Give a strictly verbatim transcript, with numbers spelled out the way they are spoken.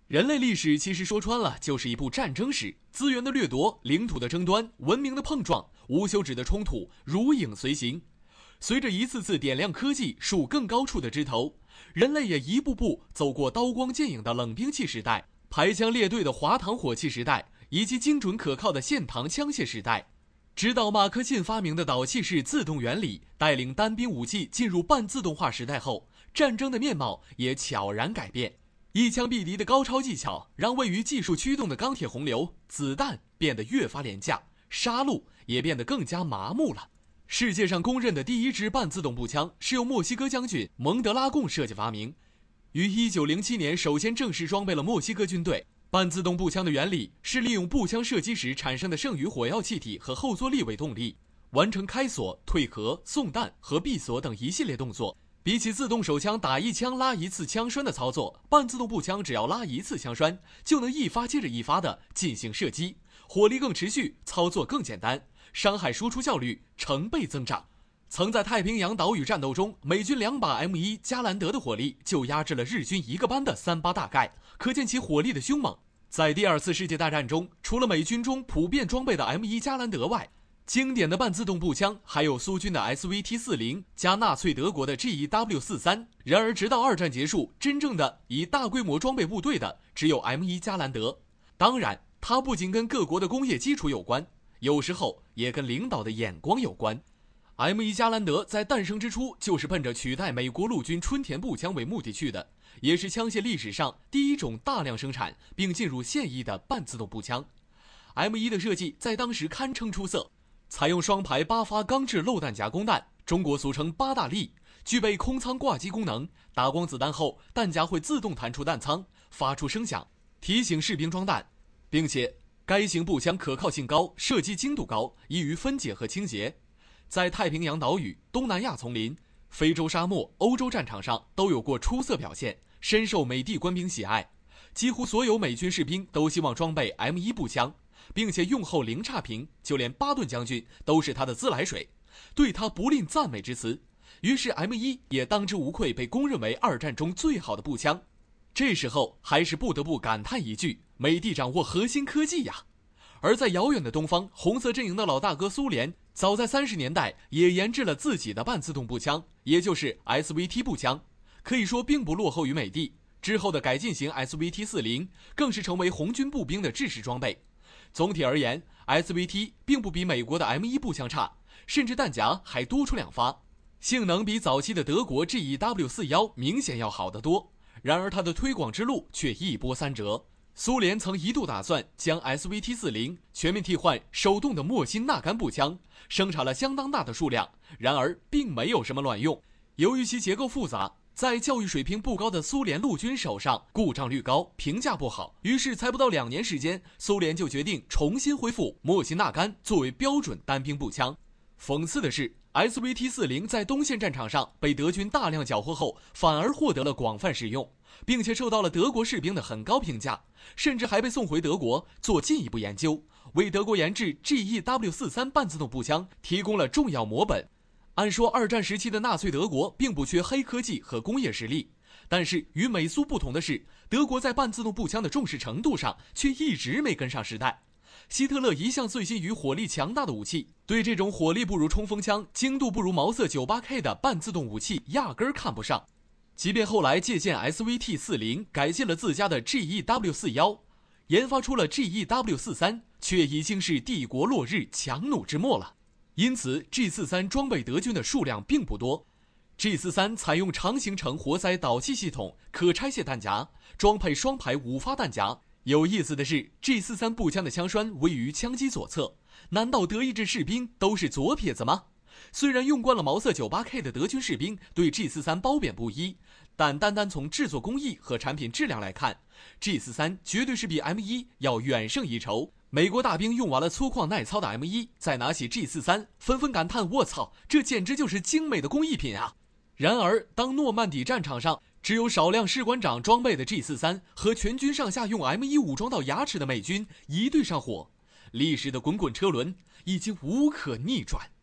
人类历史其实说穿了就是一部战争史，资源的掠夺、领土的争端、文明的碰撞、无休止的冲突如影随形。随着一次次点亮科技树更高处的枝头，人类也一步步走过刀光剑影的冷兵器时代、排枪列队的滑膛火器时代，以及精准可靠的线膛枪械时代。直到马克沁发明的导气式自动原理带领单兵武器进入半自动化时代后，战争的面貌也悄然改变。一枪毙敌的高超技巧让位于技术驱动的钢铁洪流，子弹变得越发廉价，杀戮也变得更加麻木了。世界上公认的第一支半自动步枪是由墨西哥将军蒙德拉贡设计发明，于一九零七年首先正式装备了墨西哥军队。半自动步枪的原理是利用步枪射击时产生的剩余火药气体和后坐力为动力，完成开锁、退壳、送弹和闭锁等一系列动作。比起自动手枪打一枪拉一次枪栓的操作，半自动步枪只要拉一次枪栓，就能一发接着一发地进行射击，火力更持续，操作更简单，伤害输出效率成倍增长。曾在太平洋岛屿战斗中，美军两把 M 一 加兰德的火力就压制了日军一个班的三八大盖，可见其火力的凶猛。在第二次世界大战中，除了美军中普遍装备的 M 一 加兰德外，经典的半自动步枪还有苏军的 S V T 四十 加纳粹德国的 G E W 四十三。然而直到二战结束，真正的以大规模装备部队的只有 M 一 加兰德。当然，它不仅跟各国的工业基础有关，有时候也跟领导的眼光有关。M 一 加兰德在诞生之初就是奔着取代美国陆军春田步枪为目的去的，也是枪械历史上第一种大量生产并进入现役的半自动步枪。M 一 的设计在当时堪称出色，采用双排八发钢制漏弹夹弓弹，中国俗称八大力，具备空舱挂机功能，打光子弹后弹夹会自动弹出弹仓，发出声响提醒士兵装弹，并且该型步枪可靠性高，射击精度高，易于分解和清洁。在太平洋岛屿、东南亚丛林、非洲沙漠、欧洲战场上都有过出色表现，深受美帝官兵喜爱。几乎所有美军士兵都希望装备 M 一 步枪，并且用后零差评，就连巴顿将军都是他的自来水，对他不吝赞美之词。于是 M 一 也当之无愧被公认为二战中最好的步枪。这时候还是不得不感叹一句：美帝掌握核心科技呀！而在遥远的东方，红色阵营的老大哥苏联早在三十年代也研制了自己的半自动步枪，也就是 S V T 步枪，可以说并不落后于美帝。之后的改进型 S V T 四十 更是成为红军步兵的制式装备。总体而言， S V T 并不比美国的 M 一 步枪差，甚至弹夹还多出两发，性能比早期的德国 G E W 四十一 明显要好得多。然而它的推广之路却一波三折。苏联曾一度打算将 S V T 四十 全面替换手动的莫辛纳甘步枪，生产了相当大的数量，然而并没有什么卵用。由于其结构复杂，在教育水平不高的苏联陆军手上故障率高，评价不好，于是才不到两年时间，苏联就决定重新恢复莫辛纳甘作为标准单兵步枪。讽刺的是， S V T 四十 在东线战场上被德军大量缴获后，反而获得了广泛使用，并且受到了德国士兵的很高评价，甚至还被送回德国做进一步研究，为德国研制 G E W 四十三 半自动步枪提供了重要模本。按说二战时期的纳粹德国并不缺黑科技和工业实力，但是与美苏不同的是，德国在半自动步枪的重视程度上却一直没跟上时代。希特勒一向醉心于火力强大的武器，对这种火力不如冲锋枪、精度不如毛瑟 九十八 K 的半自动武器压根儿看不上。即便后来借鉴 S V T 四十 改进了自家的 G E W 四十一，研发出了 G E W 四十三，却已经是帝国落日强弩之末了。因此 G 四十三 装备德军的数量并不多。 G 四十三 采用长行程活塞导气系统，可拆卸弹夹，装配双排五发弹夹。有意思的是 G 四十三 步枪的枪栓位于枪机左侧，难道德意志士兵都是左撇子吗？虽然用惯了毛瑟 九十八 K 的德军士兵对 G 四十三 褒贬不一，但单单从制作工艺和产品质量来看， G 四十三 绝对是比 M 一 要远胜一筹。美国大兵用完了粗犷耐操的 M 一， 再拿起 G 四十三， 纷纷感叹：卧槽，这简直就是精美的工艺品啊！然而当诺曼底战场上只有少量士官长装备的 G 四十三 和全军上下用 M 一 武装到牙齿的美军一对上火，历史的滚滚车轮已经无可逆转。